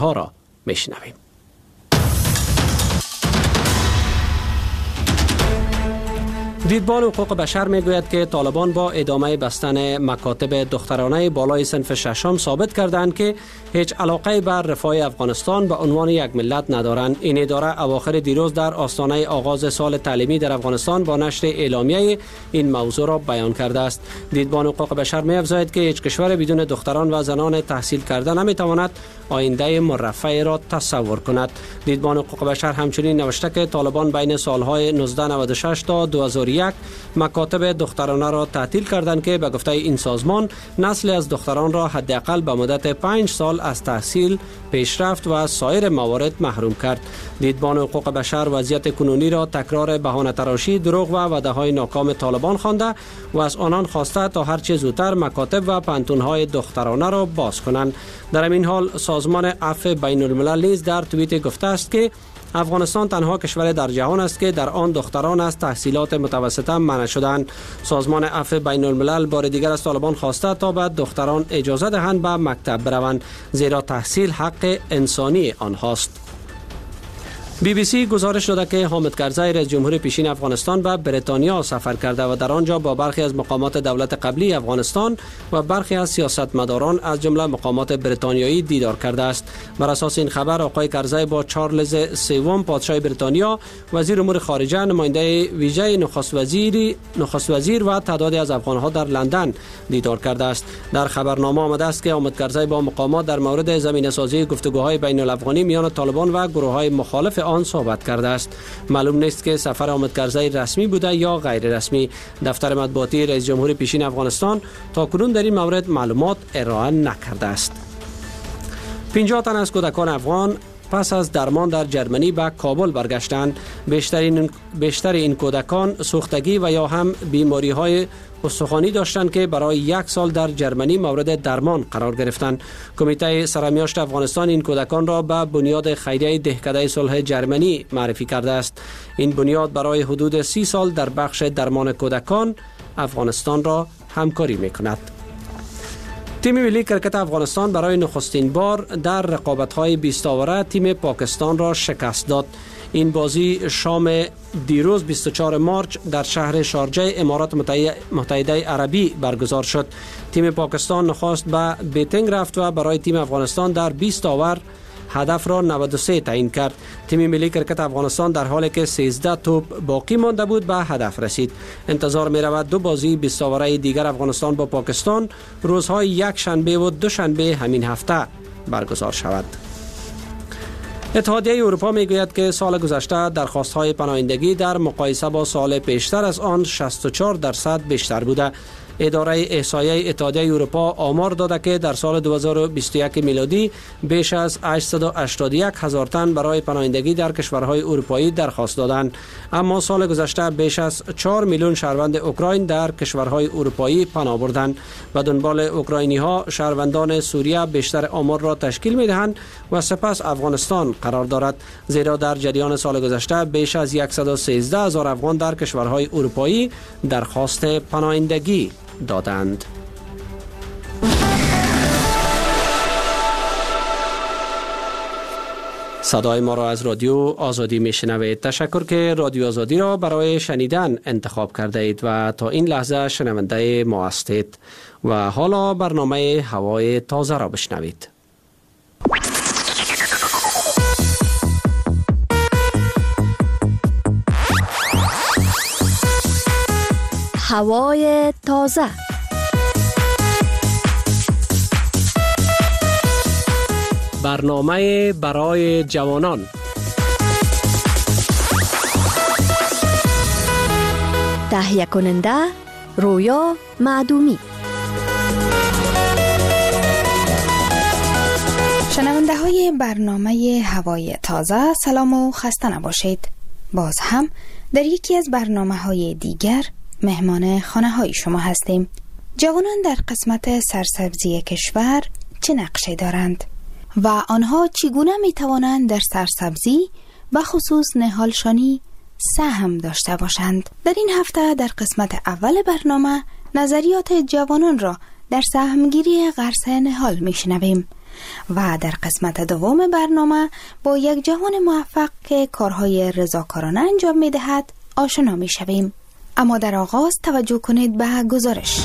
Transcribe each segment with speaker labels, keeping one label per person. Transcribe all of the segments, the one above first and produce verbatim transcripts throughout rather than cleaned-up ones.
Speaker 1: ها را میشنویم. دیدبان حقوق بشر میگوید که طالبان با ادامه بستن مکاتب دخترانه بالای صنف ششم ثابت کردند که هیچ علاقه بر رفاه افغانستان به عنوان یک ملت ندارند. این اداره اواخر دیروز در آستانه آغاز سال تعلیمی در افغانستان با نشر اعلامیه این موضوع را بیان کرده است. دیدبان حقوق بشر می‌افزاید که هیچ کشور بدون دختران و زنان تحصیل کرده نمی‌تواند آینده مرفه را تصور کند. دیدبان حقوق بشر همچنین نوشته که طالبان بین سالهای نوزده نود و شش تا دو هزار و یک مکاتب دخترانه را تعطیل کردند که به گفته این سازمان نسل از دختران را حداقل به مدت پنج سال از تحصیل، پیشرفت و سایر موارد محروم کرد. دیدبان حقوق بشر وضعیت کنونی را تکرار بهانه تراشی، دروغ و وعده‌های ناکام طالبان خوانده و از آنان خواسته تا هر چه زودتر مکاتب و پانتون‌های دخترانه را باز کنند. در این حال سازمان عفو بین الملل نیز در توییت گفته است که افغانستان تنها کشور در جهان است که در آن دختران از تحصیلات متوسطه منع شدند. سازمان عفو بین الملل بار دیگر از طالبان خواسته تا به دختران اجازه دهند به مکتب بروند، زیرا تحصیل حق انسانی آنهاست. بی بی سی گزارش داده که حامد کرزی رئیس جمهور پیشین افغانستان به بریتانیا سفر کرده و در آنجا با برخی از مقامات دولت قبلی افغانستان و برخی از سیاستمداران از جمله مقامات بریتانیایی دیدار کرده است. بر اساس این خبر آقای کرزی با چارلز سوم پادشاه بریتانیا، وزیر امور خارجه، نماینده ویژه نخست وزیری نخست وزیر و تعدادی از افغانها در لندن دیدار کرده است. در خبرنامه آمده است که حامد کرزی با مقامات در مورد زمینه‌سازی گفتگوهای بین الافغانی میان طالبان و گروه‌های مخالف آن صحبت کرده است. معلوم نیست که سفر حامد کرزی رسمی بوده یا غیر رسمی. دفتر مطبوعاتی رئیس جمهور پیشین افغانستان تاکنون در این مورد معلومات ارائه نکرده است. پنجاه تن از کودکان افغان پس از درمان در جرمنی به کابل برگشتند. بیشتر این بیشتر این کودکان سوختگی و یا هم بیماری‌های استخوانی داشتند که برای یک سال در جرمنی مورد درمان قرار گرفتند. کمیته سرمیاشت افغانستان این کودکان را به بنیاد خیریه دهکده صلح جرمنی معرفی کرده است. این بنیاد برای حدود سی سال در بخش درمان کودکان افغانستان را همکاری می‌کند. تیم ملی کرکت افغانستان برای نخستین بار در رقابت‌های بیست آوره تیم پاکستان را شکست داد. این بازی شام دیروز بیست و چهارم مارس در شهر شارجه امارات متحده عربی برگزار شد. تیم پاکستان نخست به بیتینگ رفت و برای تیم افغانستان در بیست آور هدف را نود و سه تعیین کرد. تیم ملی کرکت افغانستان در حالی که سیزده توپ باقی مانده بود به هدف رسید. انتظار می رود دو بازی بیست آوره دیگر افغانستان با پاکستان روزهای یک شنبه و دو شنبه همین هفته برگزار شود. اتحادیه اروپا می گوید که سال گذشته درخواست‌های پناهندگی در مقایسه با سال پیشتر از آن شصت و چهار درصد بیشتر بوده. اداره احصایه اتحادیه اروپا آمار داده که در سال دو هزار و بیست و یک میلادی بیش از هشتصد و هشتاد و یک هزار تن برای پناهندگی در کشورهای اروپایی درخواست دادند. اما سال گذشته بیش از چهار میلیون شهروند اوکراین در کشورهای اروپایی پناه بردند. و دنبال اوکراینی ها شهروندان سوریه بیشتر آمار را تشکیل می دهند و سپس افغانستان قرار دارد، زیرا در جریان سال گذشته بیش از صد و سیزده هزار افغان در کشورهای اروپایی درخواست پناهندگی دادند. صدای ما را از رادیو آزادی میشنوید. تشکر که رادیو آزادی را برای شنیدن انتخاب کرده اید و تا این لحظه شنونده ما هستید. و حالا برنامه هوای تازه را بشنوید.
Speaker 2: هوای تازه.
Speaker 1: برنامه برای جوانان.
Speaker 2: تهیه کننده رویا معدومی.
Speaker 3: شنونده های برنامه هوای تازه، سلام و خسته نباشید. باز هم در یکی از برنامه های دیگر مهمان خانه های شما هستیم. جوانان در قسمت سرسبزی کشور چه نقشی دارند و آنها چگونه می توانند در سرسبزی و خصوص نهالشانی سهم داشته باشند؟ در این هفته در قسمت اول برنامه نظریات جوانان را در سهمگیری غرس نهال می شنویم. و در قسمت دوم برنامه با یک جوان موفق که کارهای رضاکارانه انجام می دهد آشنا می شویم. اما در آغاز توجه کنید به گزارش.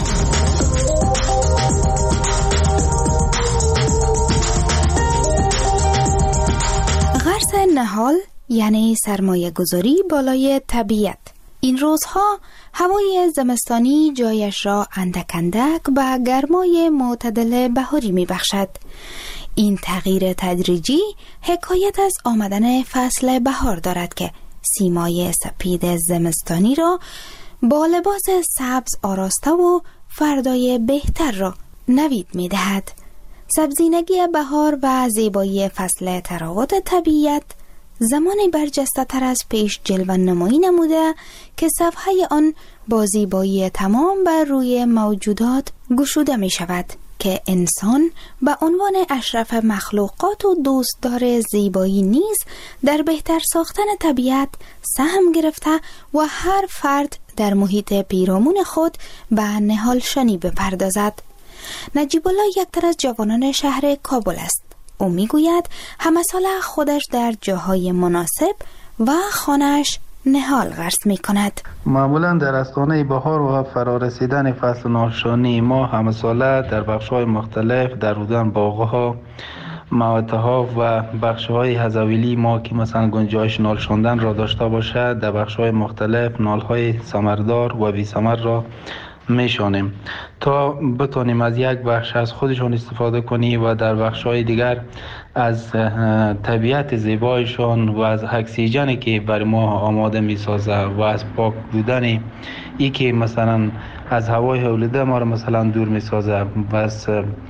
Speaker 3: غرس نهال یعنی سرمایه گذاری بالای طبیعت. این روزها هوای زمستانی جایش را اندک اندک به گرمای معتدل بهاری می بخشد. این تغییر تدریجی حکایت از آمدن فصل بهار دارد که سیمای سپید زمستانی را با لباس سبز آراسته و فردای بهتر را نوید می دهد. سبزینگی بهار و زیبایی فصل تراوت طبیعت زمانی برجسته تر از پیش جلوه نمایی نموده که صفحه آن با زیبایی تمام بر روی موجودات گشوده می شود که انسان به عنوان اشرف مخلوقات و دوستدار زیبایی نیز در بهتر ساختن طبیعت سهم گرفته و هر فرد در محیط پیرامون خود به نهال شنی بپردازد. نجیب الله یک از جوانان شهر کابل است. او میگوید همه سال خودش در جاهای مناسب و خانه‌اش نهال غرس می کند.
Speaker 4: معمولا در استانه بهار و فرارسیدن فصل نالشانی ما همه ساله در بخش‌های مختلف در رودن باغ‌ها، موته‌ها و بخش‌های حزویلی ما که مثلا گنجایش نال شوندن را داشته باشد در بخش‌های مختلف نال‌های ثمردار و بی ثمر را میشانیم تا بتونیم از یک بخش از خودشون استفاده کنیم و در بخش‌های دیگر از طبیعت زیبایشان و از اکسیژنی که برای ما آماده میسازه و از پاک بودن ای که مثلا از هوای حولیده ما را مثلا دور میسازه. بس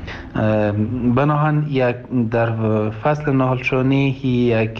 Speaker 4: بناهن یک در فصل نهالشانی یک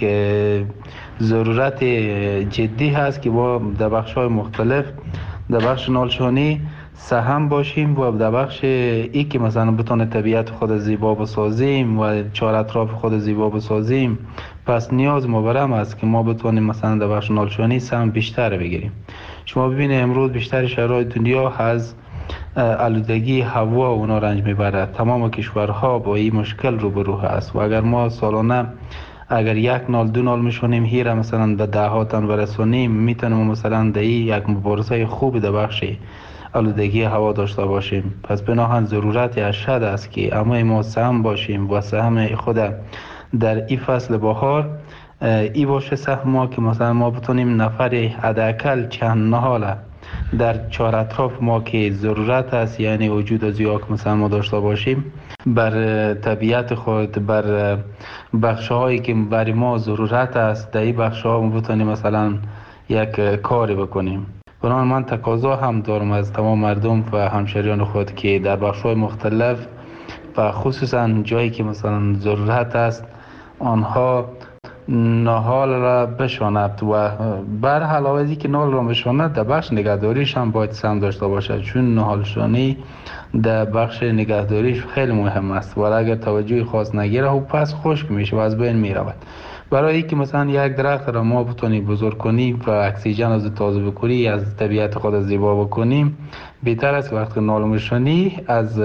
Speaker 4: ضرورت جدی هست که با در بخش‌های مختلف در بخش نهالشانی سهم باشیم و در بخش ای که مثلا بتونه طبیعت خود زیبا بسازیم و چهار اطراف خود زیبا بسازیم. پس نیاز مبرم است که ما بتونیم مثلا در بخش نهالشانی سهم بیشتر بگیریم. شما ببینید امروز بیشتر شهرهای دنیا از آلودگی هوا اونا رنج میبرد. تمام کشورها با این مشکل روبرو هست و اگر ما سالانه اگر یک نال دو نال میشونیم هیره مثلا به ده ها تن برسونیم میتونیم مثلا در یک مبارزه خوب در بخش آلودگی هوا داشته باشیم. پس بناهن ضرورت اشد است که اما ما سهم باشیم و سهم خود در این فصل بهار ای باشه سهم ما که مثلا ما بتونیم نفر حداقل چند نهال در چهار اطراف ما که ضرورت است یعنی وجود از یا که مثلا ما داشته باشیم بر طبیعت خود بر بخش‌هایی که برای ما ضرورت است در این بخش‌ها ما بتونیم مثلا یک کاری بکنیم. بنابراین من تقاضا هم دارم از تمام مردم و همشهریان خود که در بخش‌های مختلف و خصوصا جایی که مثلا ضرورت است آنها نهال را بشاند و بر علاوه از اینکه نهال را بشاند در بخش نگهداریش هم باید سهم داشته باشد، چون نهالشانی در بخش نگهداریش خیلی مهم است و اگر توجه خاص نگیره و پس خشک میشه و از بین میرود. برای اینکه مثلا یک درخت را ما بتونیم بزرگ کنیم و اکسیژن از تازه بکنی از طبیعت خود زیبا بکنیم بهتر است وقتی نهالشانی از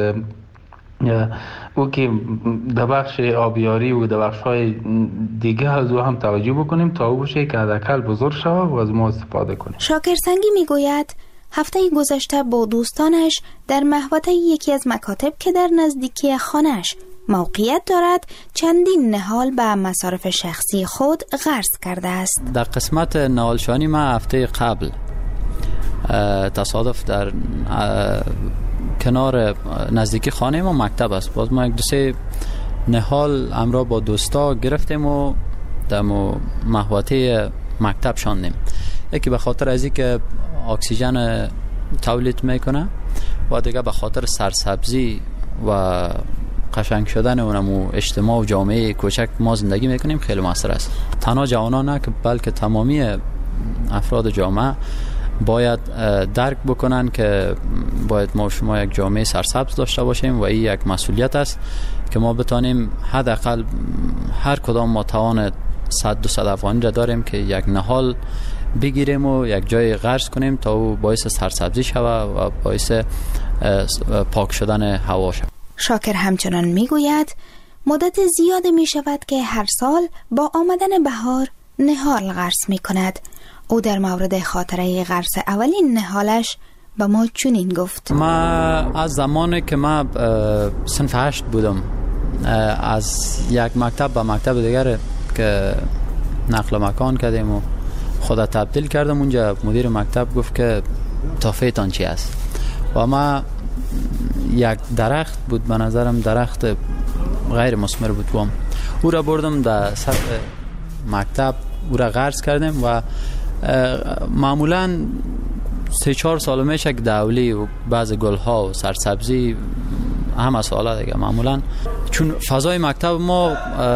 Speaker 4: او که در بخش آبیاری و در بخش‌های دیگه از او هم توجه بکنیم تا او بشه که حداقل بزرگ شود و از ما استفاده کنیم.
Speaker 3: شاکر سنگی میگوید هفته گذشته با دوستانش در محوطه یکی از مکاتب که در نزدیکی خانه‌اش موقعیت دارد چندین نهال به مصارف شخصی خود غرس کرده است.
Speaker 5: در قسمت نهالشانی ما هفته قبل تصادف در کنار نزدیکی خانه ما مکتب است. باز ما یک دو سه نهال امرا با دوستا گرفتیم و در محوطه مکتب شاندیم. یکی به خاطر از اینکه اکسیژن تولید میکنه و دیگه به خاطر سرسبزی و قشنگ شدن اونم اجتماع و جامعه کوچک ما زندگی میکنیم خیلی موثر است. تنها جوانان نه که بلکه تمامی افراد جامعه باید درک بکنن که باید ما شما یک جامعه سرسبز داشته باشیم و این یک مسئولیت است که ما بتانیم حداقل هر کدام ما توان صد دو صد افغانی را داریم که یک نهال بگیریم و یک جای غرس کنیم تا او باعث سرسبزی شود و باعث پاک شدن هوا شود.
Speaker 3: شاکر همچنان میگوید مدت زیاد می شود که هر سال با آمدن بهار نهال غرس می کند. او در مورد خاطره غرس اولین نهالش به ما چنین گفت:
Speaker 5: ما از زمانی که ما صنف هشت بودم از یک مکتب به مکتب دیگر که نقل مکان کردیم و خدا تبدیل کردم، اونجا مدیر مکتب گفت که توفیتان چی است و ما یک درخت بود، به نظرم درخت غیر مثمر بود، وام او را بردم در سطح مکتب، او را غرس کردیم و معمولا سه چهار سال میشه که دولی و بعض گل ها و سرسبزی همه سالا دیگه معمولا، چون فضای مکتب ما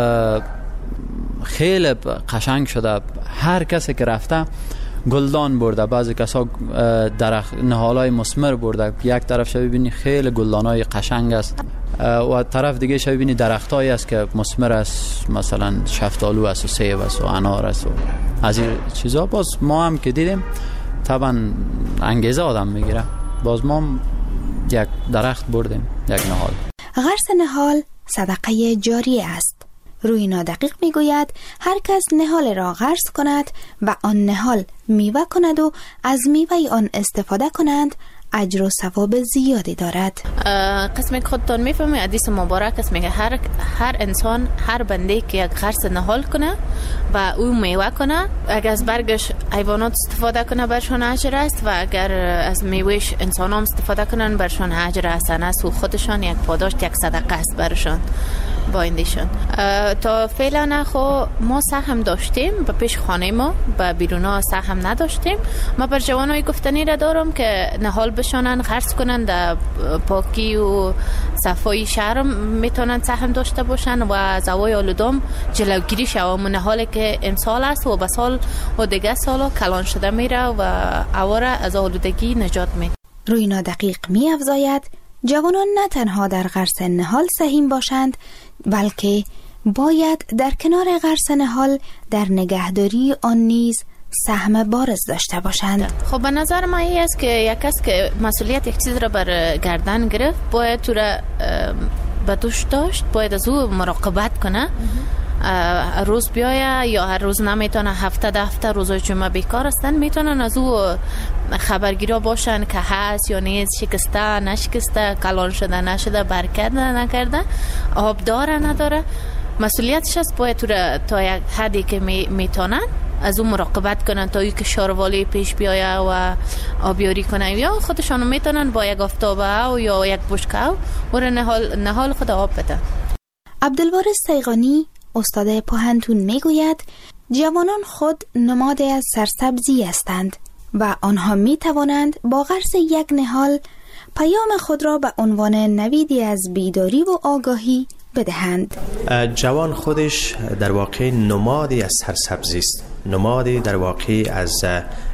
Speaker 5: خیلی قشنگ شده، هر کسی که رفته گلدان برده، بعضی کسا درخت نهالای مثمر برده، یک طرف شو ببینی خیلی گلدانای قشنگ است و طرف دیگه شو ببینی درختایی است که مثمر است، مثلا شفتالو است و سیب است و انار است و از این چیزا. باز ما هم که دیدیم طبعا انگیزه آدم میگیره، باز ما یک درخت بردیم، یک نهال.
Speaker 3: غرس نهال صدقه جاری است. روی نادقیق میگوید هر کس نهال را غرس کند و آن نهال میوه کند و از میوه آن استفاده کنند، اجر و ثواب زیادی دارد.
Speaker 6: قسمی که خودتان میفهمید حدیث مبارک است، میگه هر هر انسان، هر بنده که یک غرس نهال کنه و او میوه کنه، اگر از برگش حیوانات استفاده کنه برشان اجر است و اگر از میوهش انسان هم استفاده کنن برشان اجر حسن است و خودشان یک پاداش، یک صدقه است برشان با ایندیشون. تا فعلا خو ما سهم داشتیم به پیش خانه ما، به بیرونا سهم نداشتیم. ما بر جوانای گفتنی را دارم که نهال بشانن، غرس کنن، در پاکی و صفای شهر میتونن سهم داشته باشن و زوای آلودام جلوگیری شود. نهالی که امسال است و به سال و دیگه سالا کلان شده میره و اواره از آلودگی نجات میده.
Speaker 3: روی نادقیق می افزاید جوانان نه تنها در غرس نهال سهیم باشند، بلکه باید در کنار غرس نهال در نگهداری آن نیز سهم بارز داشته باشند.
Speaker 6: خب به نظر من این است که یک کس که مسئولیت یک چیز را بر گردن گرفت باید تو را به دوش داشت، باید از او مراقبت کنه. روز بیایه یا هر روز نمیتونه، هفته ده هفته روزای جمعه بیکار هستن، میتونن از او خبرگیرا باشن که هست یا نیست، شکسته نشکسته، کلان شده نشده، برکت نکرده، آب داره نداره. مسئولیتش است باید تو را تا یک حدی که میتونن از اون مراقبت کنن تا اینکه شاروالی پیش بیایه و آبیاری کنن، یا خودشانو میتونن با یک آفتابه و یا یک بشکه و نهال نهال خود آب بده.
Speaker 3: عبدالوارث سیغانی استاد پوهنتون میگوید جوانان خود نماد از سرسبزی هستند و آنها می توانند با غرس یک نهال پیام خود را به عنوان نویدی از بیداری و آگاهی بدهند.
Speaker 7: جوان خودش در واقع نمادی از سرسبزی است، نمادی در واقع از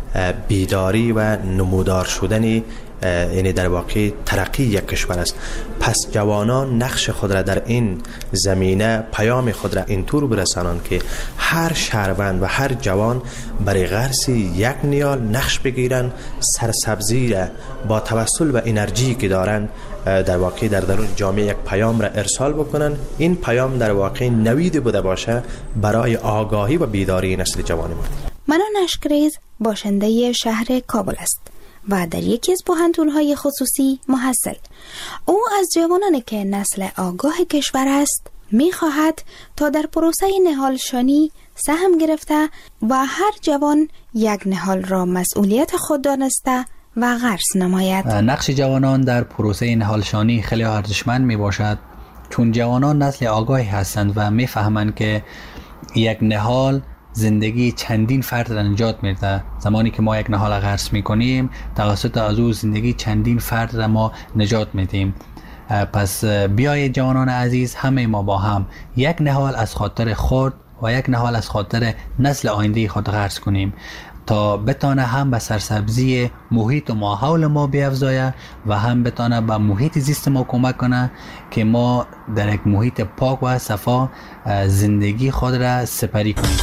Speaker 7: بیداری و نمودار شدن، یعنی در واقع ترقی یک کشور است. پس جوانان نقش خود را در این زمینه، پیام خود را اینطور برسانند که هر شهروند و هر جوان برای غرس یک نیال نقش بگیرند، سرسبزی را با توسل و انرژی که دارند در واقع در درون جامعه یک پیام را ارسال بکنند. این پیام در واقع نوید بوده باشه برای آگاهی و بیداری نسل جوان ما.
Speaker 3: منان اشکریز باشنده شهر کابل است و در یکی از پوهنتون‌های خصوصی محصل. او از جوانانی که نسل آگاه کشور است می‌خواهد تا در پروسه نهالشانی سهم گرفته و هر جوان یک نهال را مسئولیت خود دانسته و غرس نماید.
Speaker 8: نقش جوانان در پروسه نهالشانی خیلی ارزشمند میباشد، چون جوانان نسل آگاهی هستند و میفهمند که یک نهال زندگی چندین فرد را نجات میده. زمانی که ما یک نهال غرس میکنیم توسط از او زندگی چندین فرد را ما نجات میدیم. پس بیایید جوانان عزیز، همه ما با هم یک نهال از خاطر خود و یک نهال از خاطر نسل آینده خود غرس کنیم تا بتانه هم به سرسبزی محیط و ماحول ما بیفزایه و هم بتانه به محیط زیست ما کمک کنه که ما در یک محیط پاک و صفا زندگی خود را سپری کنیم.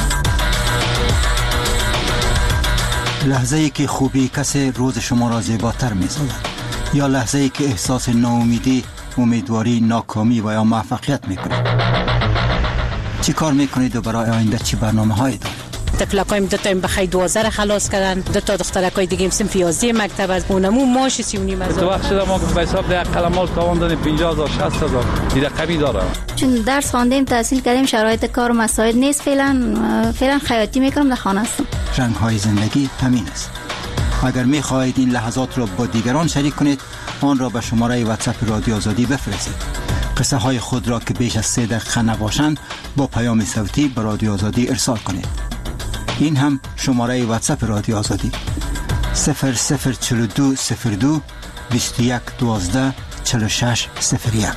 Speaker 9: لحظه‌ای که خوبی کسی روز شما را زیباتر می‌سازد، یا لحظه‌ای که احساس ناامیدی امیدواری ناکامی و یا موفقیت میکنید؟ چی کار میکنید و برای آینده چی برنامه هایی دارید؟
Speaker 10: تفلقایم دو تا بخای دوازده را خلاص کردن، دو تا دخترکای دیگه هم صنف یازده مکتب از اونمو ماش سی و نیم هزار.
Speaker 11: تو وقت شده ما به حساب ده قلمال تاوان دادیم پنجاه هزار شصت هزار دیده قوی داره.
Speaker 12: چون درس خواندیم تحصیل کردیم شرایط کار و مساعد نیست، فعلا فعلا خیاطی میکنم، در خانه هستم.
Speaker 9: رنگ های زندگی همین است. اگر میخواهید این لحظات را با دیگران شریک کنید آن را به شماره واتساپ رادیو آزادی بفرستید. قصه های خود را که بیش از سه دقیقه نباشند با پیام صوتی به رادیو آزادی ارسال کنید. این هم شماره واتساپ رادیو آزادی صفر صفر چهل و دو صفر دو بیست و یک دوازده چهل و شش صفر یک.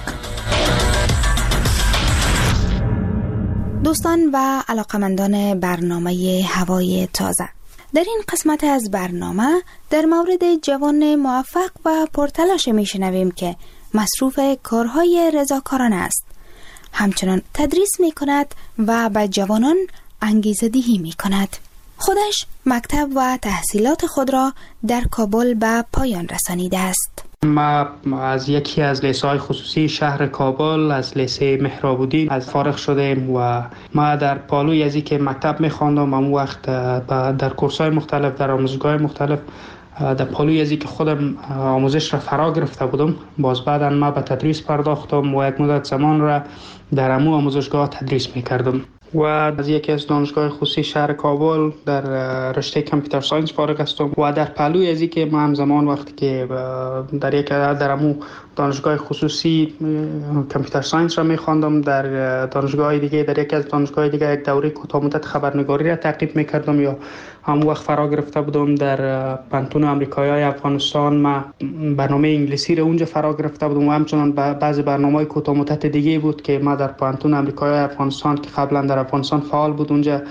Speaker 3: دوستان و علاقمندان برنامه هوای تازه، در این قسمت از برنامه در مورد جوان موفق و پرتلاش میشنویم که مصروف کارهای رضاکارانه است. همچنان تدریس می کند و به جوانان انگیزه دهی می کند. خودش مکتب و تحصیلات خود را در کابل به پایان رسانیده است.
Speaker 13: ما از یکی از لیسه‌های خصوصی شهر کابل از لیسه مهراب‌الدین از فارغ شدیم و ما در پالوی از که مکتب می‌خواندم اون وقت در کورس‌های مختلف در آموزشگاه مختلف در پالوی از که خودم آموزش را فرا گرفته بودم. باز بعداً ما به تدریس پرداختم و یک مدت زمان را در امو آموزشگاه تدریس می‌کردم و از یکی از دانشگاه خصوصی شهر کابل در رشته کامپیوتر ساینس فارغ هستم و در پهلوی از اینکه ما همزمان وقتی که در یک در امو دانشگاه خصوصی کامپیوتر ساینس را می‌خواندم، در دانشگاه دیگه در یک از دانشگاه دیگه یک دوره کوتاه مدت خبرنگاری را تعقیب می‌کردم یا هم وقت فرا گرفته بودم. در پانتون آمریکایی افغانستان ما برنامه انگلیسی را اونجا فرا گرفته بودم و همچنان بعضی برنامه‌های کوتاه مدت دیگه بود که ما در پانتون آمریکایی افغانستان که قبلا در افغانستان فعال بود اونجا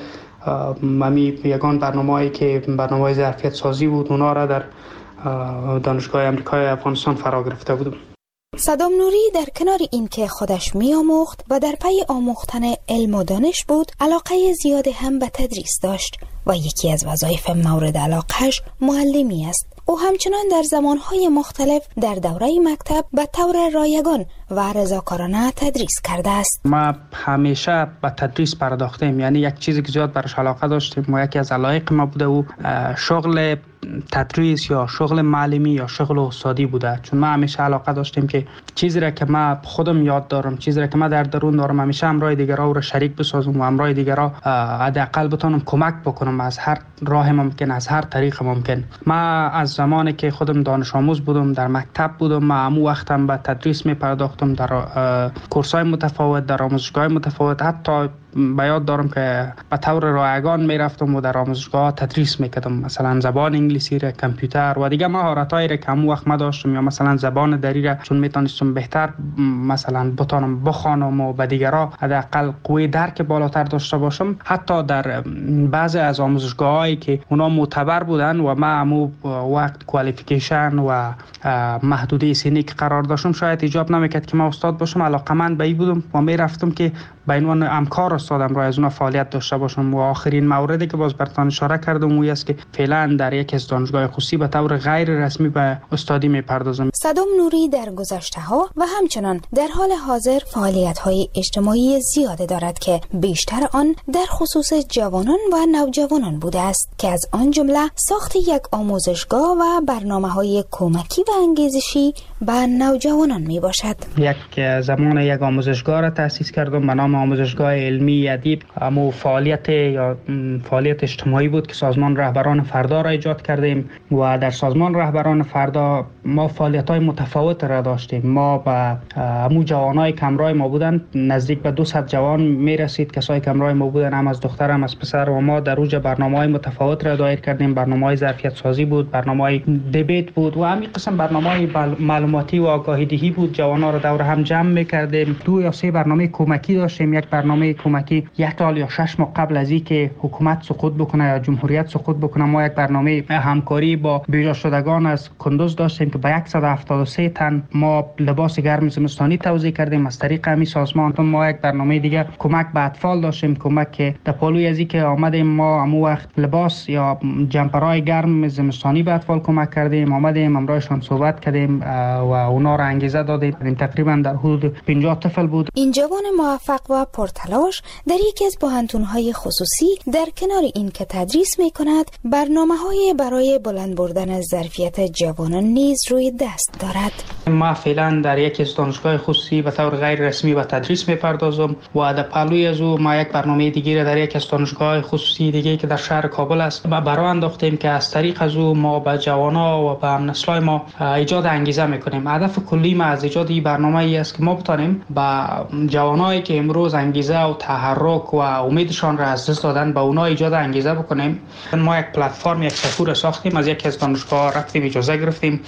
Speaker 13: ممی یگان برنامه‌ای که برنامه‌های ظرفیت سازی بود اونا را در دانشگاه آمریکایی افغانستان فرا گرفته بودم.
Speaker 3: صدام نوری در کنار این که خودش می آموخت و در پی آموختن علم و دانش بود، علاقه زیادی هم به تدریس داشت و یکی از وظایف مورد علاقهش معلمی است. او همچنان در زمانهای مختلف در دوره مکتب به طور رایگان و رضاکارانه تدریس کرده است.
Speaker 13: ما همیشه به تدریس پرداختیم، یعنی یک چیزی که زیاد برش علاقه داشتیم و یکی از علایق ما بوده و شغل تدریس یا شغل معلمی یا شغل استادی بوده. چون ما همیشه علاقه داشتیم که چیزی را که ما خودم یاد دارم، چیزی را که ما در درون دارم، همیشه همراه دیگران رو شریک بسازم و همراه دیگران حداقل بتونم کمک بکنم از هر راه ممکن، از هر طریق ممکن. ما از زمانی که خودم دانش آموز بودم در مکتب بودم، ما همون وقتم به تدریس می پرداختم در کورس‌های متفاوت، در آموزشگاه متفاوت. حتی به یاد دارم که به طور رایگان می رفتم و در آموزشگاه تدریس می کردم، مثلا زبان انگلیسی را، کامپیوتر و دیگه مهارت‌هایی را که همون وقت ما داشتم، یا مثلا زبان دری را چون می تونستم بهتر مثلا بتونم بخوانم و به دیگران حداقل قوی درک بالاتر داشته باشم. حتی در بعضی از آموزشگاهایی که اونا معتبر بودن و ما همون وقت کوالیفیکیشن و محدوده سنی که قرار داشتم شاید ایجاب نمیکرد که ما استاد باشم، علاقه‌مند به این بودم و می رفتم که به عنوان همکار استادم را از اون فعالیت داشته باشم. و آخرین موردی که باز براتون اشاره کردم اون است که فعلا در یک از دانشگاه خصوصی به طور غیر رسمی به استادی میپردازم.
Speaker 3: صدام نوری در گذشته ها و همچنان در حال حاضر فعالیت های اجتماعی زیاده دارد که بیشتر آن در خصوص جوانان و نوجوانان بوده است که از آن جمله ساخت یک آموزشگاه و برنامه‌های کمکی و انگیزشی به نوجوانان می باشد.
Speaker 13: یک زمان یک آموزشگاه را تأسیس کردم به نام آموزشگاه علمی ادیب. امو فعالیت یا فعالیت اجتماعی بود که سازمان رهبران فردا را ایجاد کردیم و در سازمان رهبران فردا ما فعالیت‌های متفاوت را داشتیم. ما با امو جوانای کمرای ما بودن نزدیک به دویست جوان میرسید، کسایی کمرای ما بودن هم از دختر هم از پسر و ما در اوج برنامه‌های متفاوت را دایر کردیم. برنامه‌های ظرفیت سازی بود، برنامه‌های دیبیت بود و همین قسم برنامه‌های معلوماتی و آگاهی دهی بود. جوانا را دور هم جمع می‌کردیم. دو یا سه برنامه کمکی داشتیم. یک برنامه کمکی یک سال یا شش ماه قبل از اینکه حکومت سقوط بکنه یا جمهوریت سقوط بکنه ما یک برنامه همکاری با بیجا شدگان از کندوز داشتیم که به صد و هفتاد و سه تن ما لباس گرم زمستانی توزیع کردیم از طریق همین سازمان. ما یک برنامه دیگه کمک به اطفال داشتیم، کمک که در پالوی از اینکه آمدیم ما همون وقت لباس یا جمپرای گرم زمستانی به اطفال کمک کردیم، آمدیم امرایشان صحبت کردیم و اونا را انگیزه دادیم. تقریبا در حدود پنجاه طفل بود.
Speaker 3: این جوان موفق و پرتلاش در یکی از پوهنتون‌های خصوصی در کنار این که تدریس می‌کند، برنامه‌های برای بلند بردن ظرفیت جوانان نیز روی دست دارد.
Speaker 13: ما فعلا در یکی از دانشگاه خصوصی به طور غیر رسمی به تدریس می‌پردازم و در پهلوی از او ما یک برنامه دیگه در یکی از دانشگاه خصوصی دیگه که در شهر کابل است ما برای انداختیم که از طریق از او ما به جوانان و به نسل‌های ما ایجاد انگیزه می‌کنیم. هدف کلی ما از ایجاد این برنامه ای است که ما بتانیم با جوانایی که امروز انگیزه و تحرک و امیدشان را از دست دادن به اونا ایجاد انگیزه بکنیم. ما یک پلتفرم یک سفور ساختیم، از یکی از دانشگاه رفتیم اجازه گرفتیم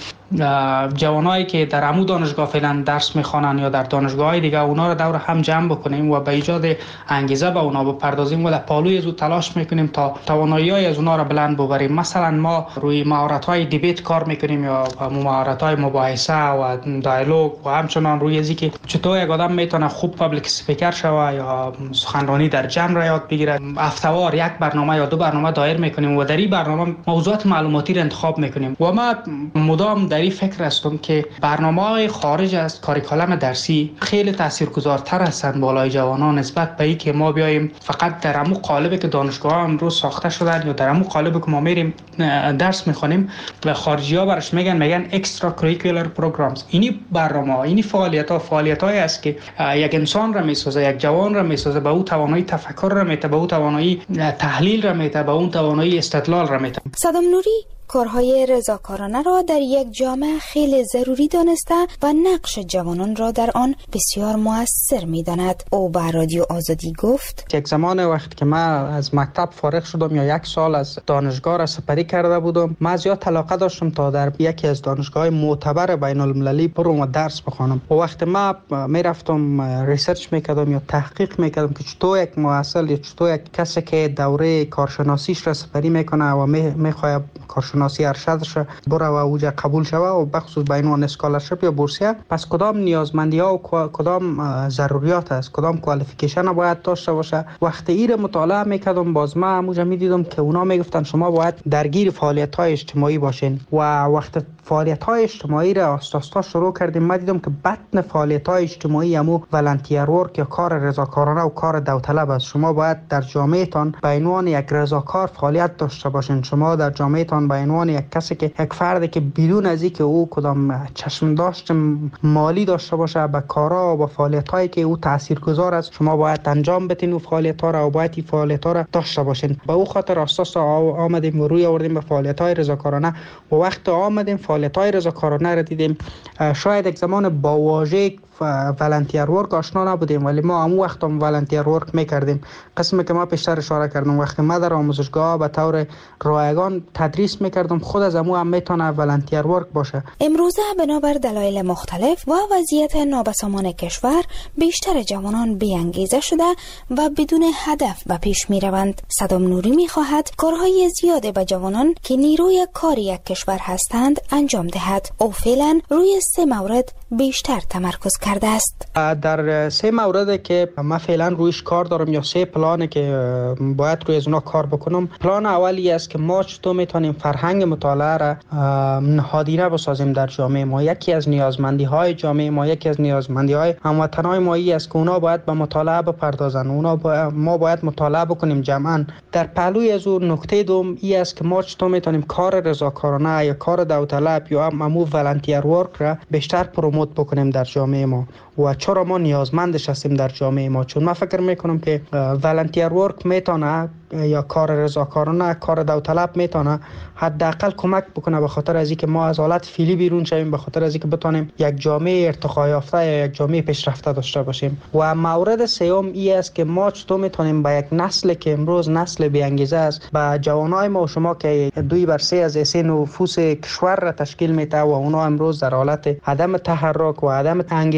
Speaker 13: جوانایی که در عمو دانشگاه فعلا درس میخوانن یا در دانشگاه‌های دیگه اونا رو دور هم جمع بکنیم و به ایجاد انگیزه به اونا بپردازیم و در پالوی از تلاش میکنیم تا توانایی‌های از اونا رو بلند ببریم. مثلا ما روی مهارت‌های دیبیت کار میکنیم یا مهارت‌های مباحثه و دیالوگ و همچنان روی ازی که چطور یک آدم میتونه خوب پابلیک اسپیکر شوه یا سخنرانی در جمع را یاد بگیره. هفته‌وار یک برنامه یا دو برنامه دایر میکنیم و در این برنامه موضوعات معلوماتی را انتخاب میکنیم و ما مدام در این فکر هستم که برنامه‌های خارج از کاریکولم درسی خیلی تاثیرگذارتر هستند بالای جوانان نسبت به اینکه ما بیایم فقط در همون قالبی که دانشگاه امروز ساخته شدن یا در همون قالبی که ما میریم درس میخونیم و خارجی‌ها برش میگن میگن اکسترا کریکولر پروگرامز. اینی برنامه اینی فعالیت‌ها فعالیت‌هایی است که یک انسان را میسازه، یک جوان را میسازه، به او توانایی تفکر را میده، به او توانایی تحلیل را میده، به اون توانایی استدلال را میده.
Speaker 3: صدام نوری کارهای رضاکارانه را در یک جامعه خیلی ضروری دانسته و نقش جوانان را در آن بسیار مؤثر می‌داند. او به رادیو آزادی گفت:
Speaker 13: یک زمان وقتی که من از مکتب فارغ شدم یا یک سال از دانشگاه را سپری کرده بودم، من زیاد علاقه داشتم تا در یکی از دانشگاه‌های معتبر بین المللی برم و درس بخوانم. و وقتی من میرفتم ریسرچ میکردم یا تحقیق میکردم که چطور یک محصل یا چطور یک کسی که دوره کارشناسیش را سپری میکنه و میخواد کارشناسی ارشدش بره و اوجا قبول شوه و بخصوص به عنوان اسکالرشپ یا بورسیه، پس کدام نیازمندی ها و کدام ضروریات است، کدام کوالیفیکیشن باید داشته باشه. وقتی این مطالعه میکردم باز ما همونجا میدیدم که اونا میگفتن شما باید درگیر فعالیت های اجتماعی باشین و وقتی فعالیت های اجتماعی را آستاستا شروع کردیم ما دیدم که بطن فعالیت های اجتماعی همو ولنتیر ورک یا کار رضاکارانه و کار داوطلب است. شما باید در جامعه تان به عنوان یک رضاکار فعالیت داشته باشین. شما در جامعه تان به عنوان یک کسی که یک فردی که بدون از اینکه او کدام چشم داشت مالی داشته باشه به کارا و به فعالیت هایی که او تاثیرگذار است شما باید انجام بدین و فعالیت ها را و باید این فعالیت ها را داشته باشین. به او خاطر اساس آمدیم و روی آوردیم به فعالیت های رضاکارانه و وقت آمدیم فعالیت های رضاکارانه را دیدیم. شاید یک زمان با واژه ولنتیر ورک آشنا نبودیم ولی ما همون وقت هم ولنتیر ورک میکردیم. قسمی که ما پیشتر اشاره کردم وقتی ما در آموزشگاه به طور رایگان تدریس میکردم خود از همون هم میتونه ولنتیر ورک باشه.
Speaker 3: امروزه بنابر دلایل مختلف و وضعیت نابسامان کشور بیشتر جوانان بی‌انگیزه شده و بدون هدف به پیش میروند. صدام نوری میخواهد کارهای زیاده به جوانان که نیروی کار یک کشور هستند انجام دهد. او فعلا روی سه مورد بیشتر تمرکز کرده است.
Speaker 13: در سه مورد که من فعلا رویش کار دارم یا سه پلانه که باید روی از اونا کار بکنم. پلان اولی است که ما چطور میتونیم فرهنگ مطالعه را نهادینه بسازیم در جامعه ما. یکی از نیازمندی های جامعه ما، یکی از نیازمندی های هموطنای ما ای است که اونا باید به مطالعه بپردازن. اونا با... ما باید مطالعه بکنیم جمعا. در پهلوی از اون نکته دوم ای است که ما چطور میتونیم کار رضاکارانه یا کار داوطلب یا همو ولنتیر ورک را بیشتر پروموت بکنیم در جامعه ما و چرا ما نیازمندش هستیم در جامعه ما. چون من فکر میکنم که ولنتیر ورک میتونه یا کار رضاکارانه کار داوطلب میتونه حداقل کمک بکنه به خاطر از اینکه ما از حالت فعلی بیرون شویم، به خاطر از اینکه بتونیم یک جامعه ارتقا یافته یا یک جامعه پیشرفته داشته باشیم. و مورد سوم ای است که ما چطور میتونیم با یک نسل که امروز نسل بی انگیزه است با جوانای ما و شما که دوی بر سه از سه نفوس کشور را تشکیل میده و اونا امروز در حالت عدم تحرک و عدم انگیزه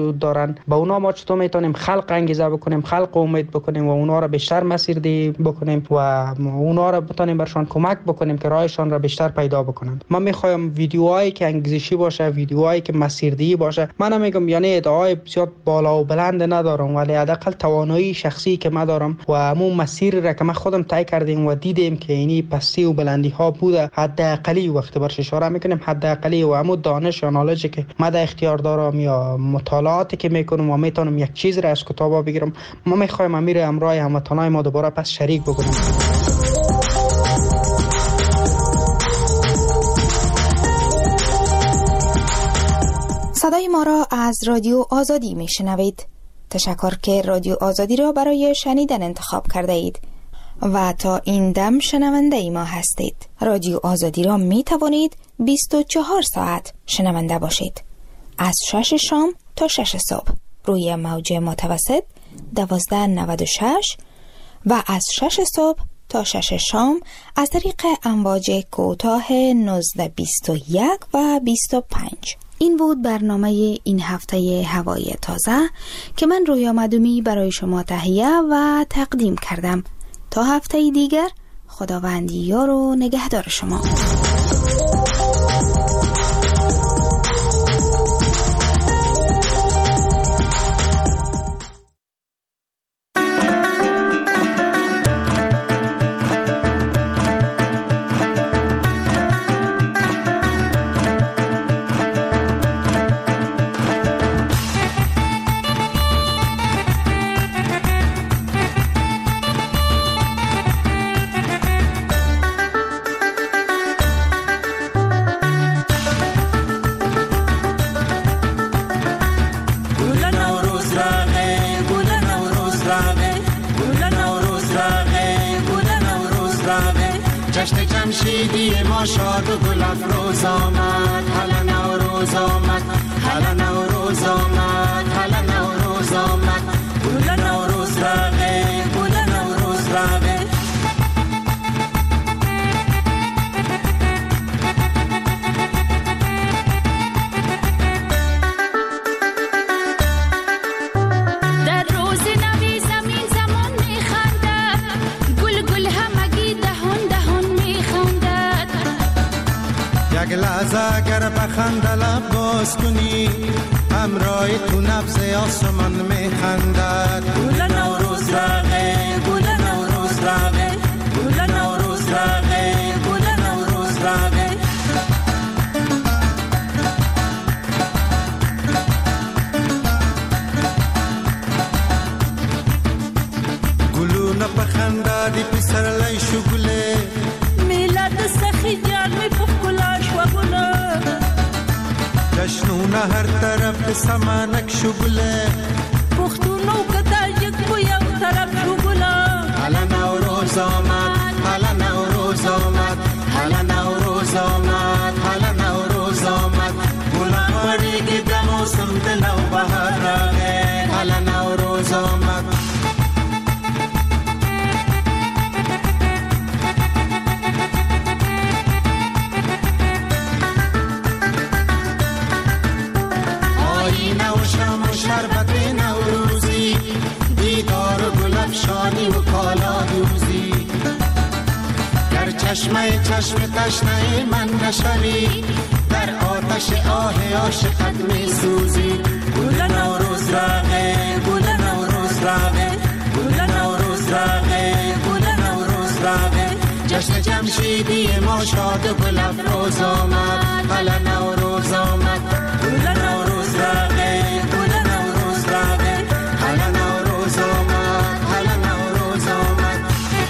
Speaker 13: وجود دارن، با اونا ما چطور میتونیم خلق انگیزه بکنیم، خلق امید بکنیم و اونا را بیشتر مسیردهی بکنیم و اونا را بتونیم برشان کمک بکنیم که راهشان را بیشتر پیدا بکنن. من میخوایم ویدیوهایی که انگیزشی باشه، ویدیوهایی که مسیردهی باشه. من میگم یعنی ادعای بسیار بالا و بلند ندارم، ولی حداقل توانایی شخصی که من دارم و همون مسیر را که من خودم طی کردیم و دیدیم که یعنی پستی و بلندی ها بوده، حداقلی وقت برش اشاره میکنیم حداقلی و همون دانش یا نالجی که من در اختیار دارم یا مطالعاتی که میکنم و میتونم یک چیز را از کتابا بگیرم، ما میخوایم امیر امرای هموطنای ما دوباره پس شریک بکنیم.
Speaker 3: صدای ما را از رادیو آزادی میشنوید. تشکر که رادیو آزادی را برای شنیدن انتخاب کرده اید و تا این دم شنونده ما هستید. رادیو آزادی را می توانید بیست و چهار ساعت شنونده باشید، از شش شام تا شش صبح روی موج متوسط دوازده نود و شش و از شش صبح تا شش شام از طریق امواج کوتاه نوزده بیست و یک و بیست و پنج. این بود برنامه این هفته هوای تازه که من رویا مدومی برای شما تهیه و تقدیم کردم. تا هفته دیگر خداوند یار و نگهدار شما.
Speaker 14: جشن جمشیدی ما شاد و گل افروز آمد، هلا نوروز آمد، هلا نوروز آمد، هلا نوروز آمد، گل نوروز رقه، گل نوروز رقه.
Speaker 15: در روز نوی زمین زمان میخندد، گل گل همگی دهان دهان میخندد.
Speaker 14: یک لحظه اگر بخند لب باز کنی، همراه تو نبض آسمان میخندد. گل نوروز رقه، گل نوروز رقه، گل نوروز رقه، گل نوروز رقه. گلونا بخندد پسر لای شگله،
Speaker 15: میلاد سخی جان می پخلاش و گله.
Speaker 14: جشنونه هر طرف سمانک شگله،
Speaker 15: پختونو کدا یک بو یو طرف شگله.
Speaker 14: هلا نوروز آمد، هلا نوروز آمد، هلا نوروز آمد، هلا نوروز آمد. گلان ریگی به موسم دلو بهار رقه، هلا نوروز آمد. شربت نوروزی، دیدار و گل افشانی و کالا دوزی. در چشمه چشم تشنه من نشوی، در آتش آه عاشقت می سوزی. گل نوروز رقه، گل نوروز رقه، گل نوروز رقه، گل نوروز رقه. جشن جمشیدی ما شاد و گل افروز آمد، هلا نوروز آمد. گل نوروز رقه، گل نوروز رقه، هلا نوروز آمد، هلا نوروز آمد.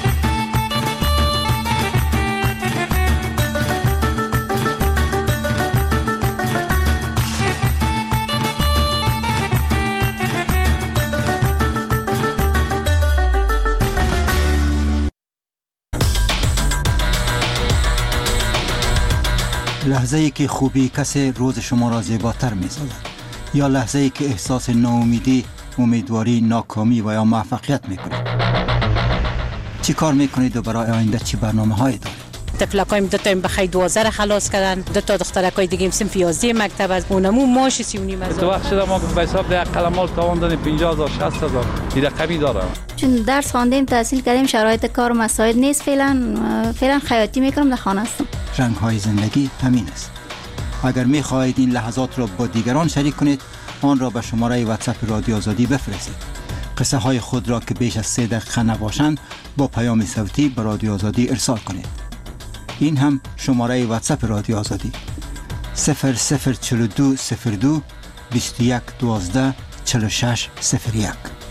Speaker 9: لحظه ای که خوبی کسی روز شما را زیباتر می سازد، یا لحظه ای که احساس ناامیدی، امیدواری، ناکامی و یا موفقیت می کنید. چی کار می کنید و برای آینده چی برنامه هایی دارید؟
Speaker 10: تفلکایم دو تا بخیر دوازده خلاص کردن، دو تا دخترکای دیگه صنف یازده مکتب از اونمو ماش سی و نیم هزار.
Speaker 11: تو وقت شده ما به حساب ده قلمال تاوان دادیم پنجاه هزار شصت هزار این رقمی دارم.
Speaker 12: چون درس خواندیم تحصیل کردیم شرایط کار مساعد نیست، فعلا فعلا خیاطی میکنم، در خانه هستم.
Speaker 9: رنگ های زندگی همین است. اگر می خواهید این لحظات را با دیگران شریک کنید، آن را به شماره واتساپ رادیو آزادی بفرستید. قصه های خود را که بیش از سه دقیقه نباشند با پیام صوتی به رادیو آزادی ارسال کنید. این هم شماره واتساپ رادیو آزادی صفر صفر چهل و دو صفر دو بیست و یک دوازده چهل و شش صفر یک.